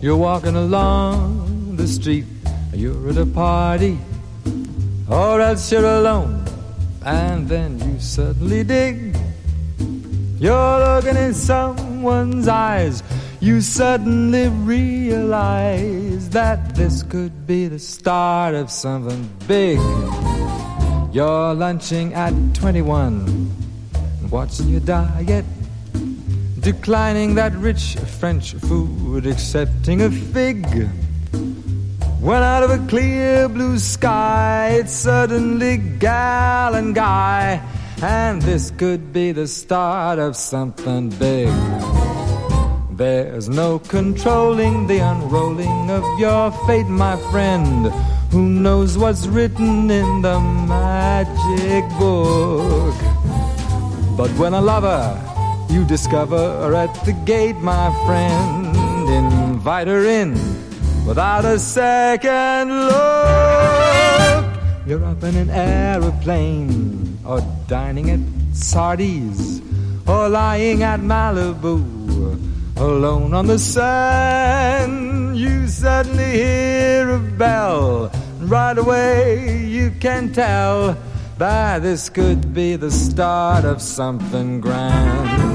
You're walking along the street, you're at a party, or else you're alone, and then you suddenly dig. You're looking in someone's eyes, you suddenly realize that this could be the start of something big. You're lunching at 21, watching your diet, declining that rich French food, accepting a fig. When out of a clear blue sky, it's suddenly gal and guy, and this could be the start of something big. There's no controlling the unrolling of your fate, my friend. Who knows what's written in the magic book? But when a lover you discover at the gate, my friend, invite her in without a second look. You're up in an aeroplane, or dining at Sardi's, or lying at Malibu, alone on the sand. You suddenly hear a bell, and right away you can tell that this could be the start of something grand.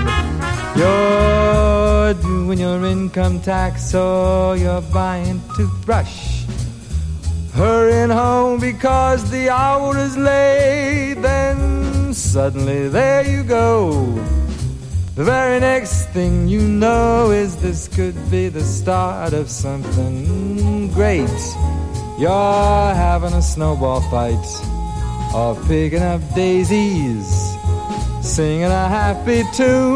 You're doing your income tax, or you're buying toothbrush, hurrying home because the hour is late. Then suddenly there you go. The very next thing you know is this could be the start of something great. You're having a snowball fight, or picking up daisies, singing a happy tune.